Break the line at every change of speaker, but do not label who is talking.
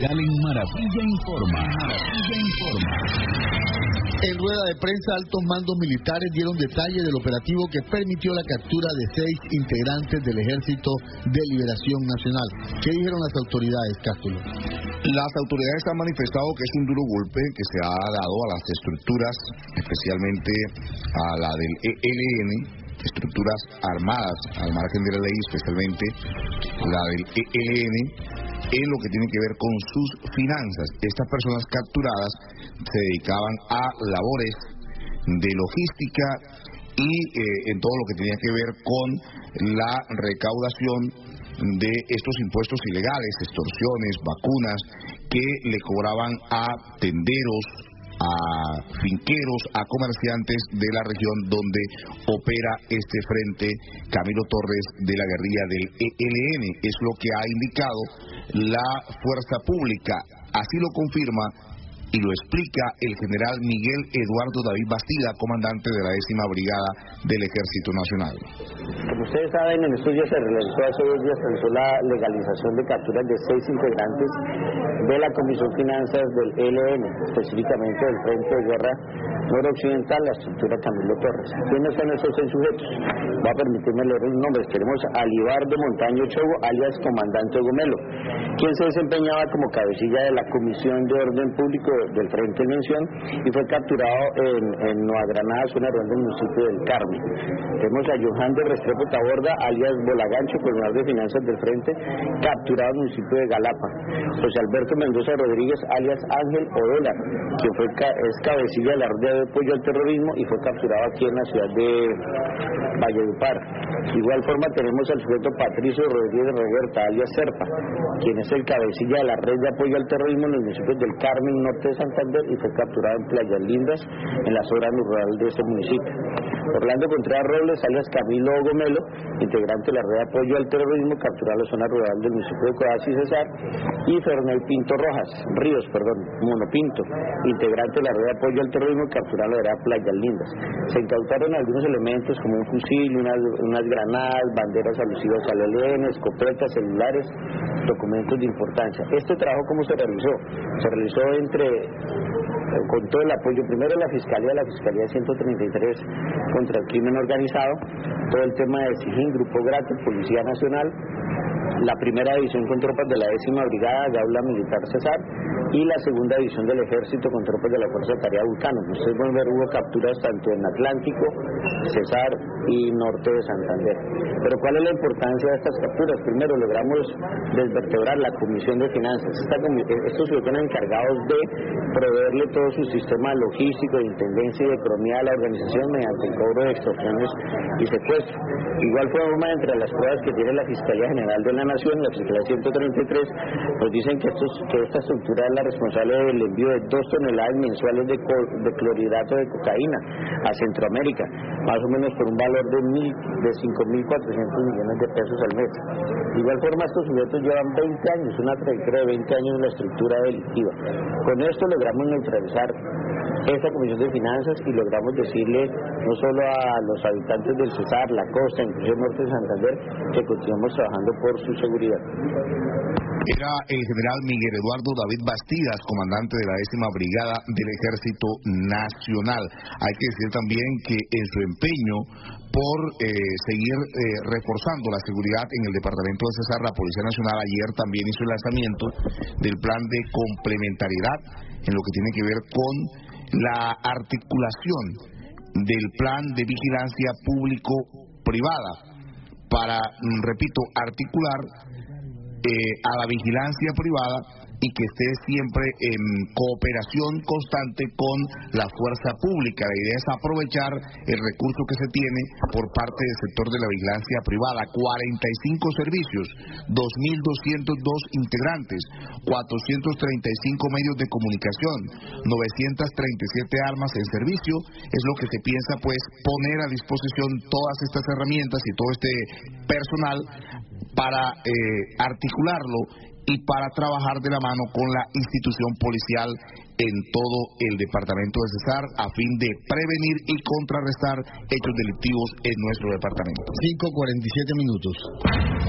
En Maravilla Informa.
En rueda de prensa, altos mandos militares dieron detalles del operativo que permitió la captura de 6 integrantes del Ejército de Liberación Nacional. ¿Qué dijeron las autoridades, Cástulo?
Las autoridades han manifestado que es un duro golpe que se ha dado a las estructuras, especialmente a la del ELN, estructuras armadas al margen de la ley, especialmente la del ELN, en lo que tiene que ver con sus finanzas. Estas personas capturadas se dedicaban a labores de logística y en todo lo que tenía que ver con la recaudación de estos impuestos ilegales, extorsiones, vacunas, que le cobraban a tenderos, a finqueros, a comerciantes de la región donde opera este frente Camilo Torres de la guerrilla del ELN. Es lo que ha indicado la fuerza pública. Así lo confirma y lo explica el general Miguel Eduardo David Bastida, comandante de la 10ª Brigada del Ejército Nacional.
Como ustedes saben, en estos días se realizó, hace 2 días, la legalización de capturas de 6 integrantes de la Comisión Finanzas del ELN, específicamente del Frente de Guerra Noroccidental, la estructura Camilo Torres. ¿Quiénes son esos 6 sujetos? Va a permitirme leer los nombres. Tenemos a Libardo Montaño Chogo, alias Comandante Gomelo, quien se desempeñaba como cabecilla de la Comisión de Orden Público del Frente en mención y fue capturado en Nueva Granada, zona rural del municipio del Carmen. Tenemos a Johan de Restrepo Taborda, alias Bolagancho, coordinador de finanzas del Frente, capturado en el municipio de Galapa. José Alberto Mendoza Rodríguez, alias Ángel Odola, quien es cabecilla de la red de apoyo al terrorismo y fue capturado aquí en la ciudad de Valledupar. De igual forma tenemos al sujeto Patricio Rodríguez Reguerta, alias Serpa, quien es el cabecilla de la red de apoyo al terrorismo en los municipios del Carmen, norte de Santander, y fue capturado en Playas Lindas, en la zona rural de este municipio. Orlando Contreras Robles, alias Camilo Gomelo, integrante de la red de apoyo al terrorismo, capturado en la zona rural del municipio de Coadas y Cesar, y Fernel Pinto Ríos, Monopinto, integrante de la red de apoyo al terrorismo, capturado en la red de Playas Lindas. Se incautaron algunos elementos como un fusil, unas granadas, banderas alusivas al ELN, escopetas, celulares, documentos de importancia. Este trabajo, ¿cómo se realizó? Se realizó con todo el apoyo, primero la Fiscalía 133 contra el crimen organizado, todo el tema de SIGIN, Grupo Grato, Policía Nacional, la primera división con tropas de la 10ª Brigada, Gaula Militar Cesar, y la segunda división del Ejército con tropas de la Fuerza de Tarea Vulcano. Ustedes pueden ver, hubo capturas tanto en Atlántico, Cesar y norte de Santander. Pero ¿cuál es la importancia de estas capturas? Primero, logramos desvertebrar la Comisión de Finanzas. Estos sujetos encargados de proveerle todo su sistema logístico de intendencia y de economía a la organización mediante el cobro de extorsiones y secuestro. Igual forma, entre las pruebas que tiene la Fiscalía General de la Nación, la Fiscalía 133, nos dicen que esta estructura es la responsable del envío de 2 toneladas mensuales de clorhidrato de cocaína a Centroamérica, más o menos por un valor de 5.400 millones de pesos al mes. De igual forma, estos sujetos llevan 20 años, una trayectoria de 20 años en la estructura delictiva. Con esto logramos neutralizar esta Comisión de Finanzas y logramos decirle no solo a los habitantes del Cesar, la costa, incluso el norte de Santander, que continuamos trabajando por su seguridad.
Era el general Miguel Eduardo David Bastidas, comandante de la 10ª Brigada del Ejército Nacional. Hay que decir también que en su empeño por seguir reforzando la seguridad en el departamento de Cesar, la Policía Nacional ayer también hizo el lanzamiento del plan de complementariedad en lo que tiene que ver con la articulación del plan de vigilancia público-privada para, repito, articular a la vigilancia privada y que esté siempre en cooperación constante con la fuerza pública. La idea es aprovechar el recurso que se tiene por parte del sector de la vigilancia privada. 45 servicios, 2.202 integrantes, 435 medios de comunicación, 937 armas en servicio. Es lo que se piensa, pues, poner a disposición todas estas herramientas y todo este personal para articularlo y para trabajar de la mano con la institución policial en todo el departamento de Cesar a fin de prevenir y contrarrestar hechos delictivos en nuestro departamento.
5:47 minutos.